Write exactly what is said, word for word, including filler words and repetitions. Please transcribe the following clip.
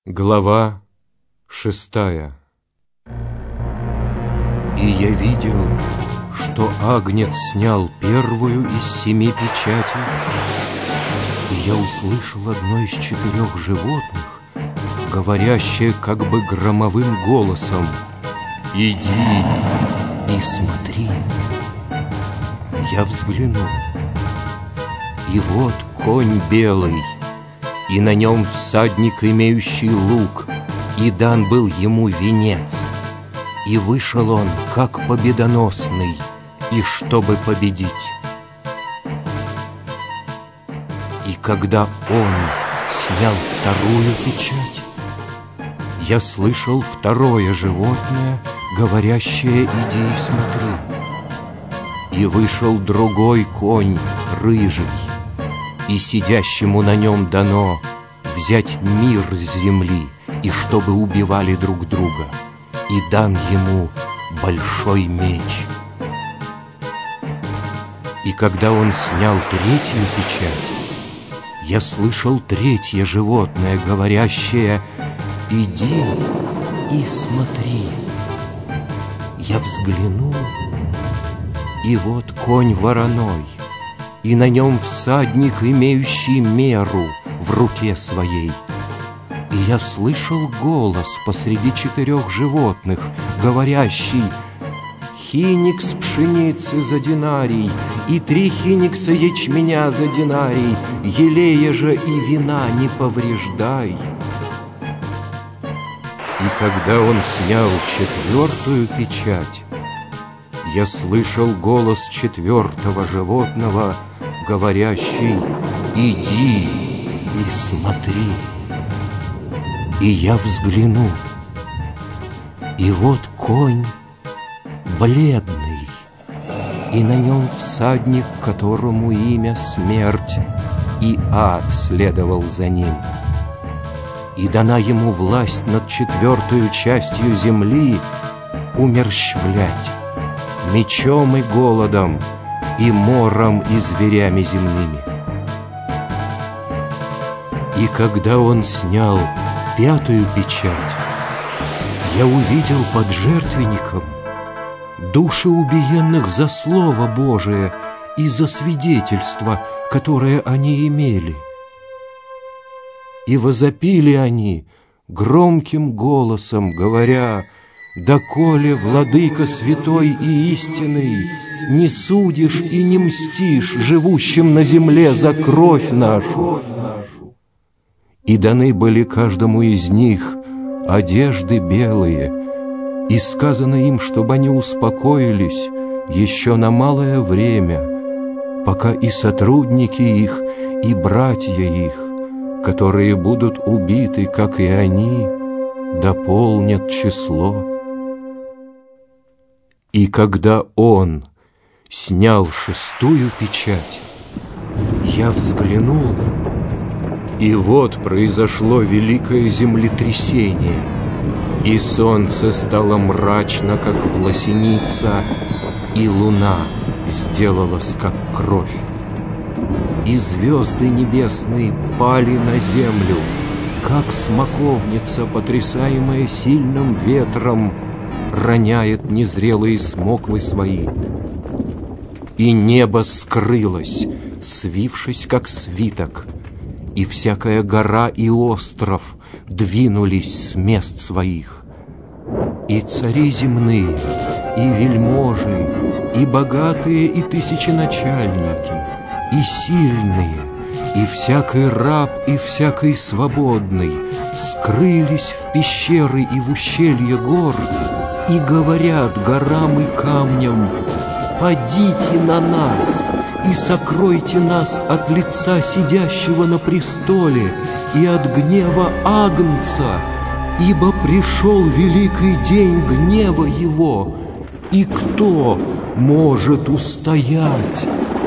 Глава шестая. И я видел, что Агнец снял первую из семи печатей, и я услышал одно из четырех животных, говорящее как бы громовым голосом: «Иди и смотри». Я взглянул, и вот конь белый, и на нем всадник, имеющий лук, и дан был ему венец. И вышел он, как победоносный, и чтобы победить. И когда он снял вторую печать, я слышал второе животное, говорящее: «Иди и смотри». И вышел другой конь, рыжий, и сидящему на нем дано взять мир с земли, и чтобы убивали друг друга, и дан ему большой меч. И когда он снял третью печать, я слышал третье животное, говорящее: «Иди и смотри». Я взглянул, и вот конь вороной, и на нем всадник, имеющий меру в руке своей. И я слышал голос посреди четырех животных, говорящий: «Хиникс пшеницы за динарий, и три хиникса ячменя за динарий, елея же и вина не повреждай». И когда он снял четвертую печать, я слышал голос четвертого животного, говорящий: «Иди и смотри». И я взглянул, и вот конь бледный, и на нем всадник, которому имя Смерть, и ад следовал за ним. И дана ему власть над четвертую частью земли умерщвлять мечом и голодом, и мором, и зверями земными. И когда он снял пятую печать, я увидел под жертвенником души убиенных за Слово Божие и за свидетельство, которое они имели. И возопили они громким голосом, говоря: «Доколе, Владыка святой и истинный, не судишь и не мстишь живущим на земле за кровь нашу». И даны были каждому из них одежды белые, и сказано им, чтобы они успокоились еще на малое время, пока и сотрудники их, и братья их, которые будут убиты, как и они, дополнят число. И когда он снял шестую печать, я взглянул, и вот произошло великое землетрясение, и солнце стало мрачно, как власеница, и луна сделалась, как кровь. И звезды небесные пали на землю, как смоковница, потрясаемая сильным ветром, роняет незрелые смоквы свои. И небо скрылось, свившись, как свиток, и всякая гора и остров двинулись с мест своих. И цари земные, и вельможи, и богатые, и тысяченачальники, и сильные, и всякий раб, и всякий свободный скрылись в пещеры и в ущелье гор, и говорят горам и камням: «Падите на нас и сокройте нас от лица сидящего на престоле и от гнева Агнца, ибо пришел великий день гнева его, и кто может устоять?»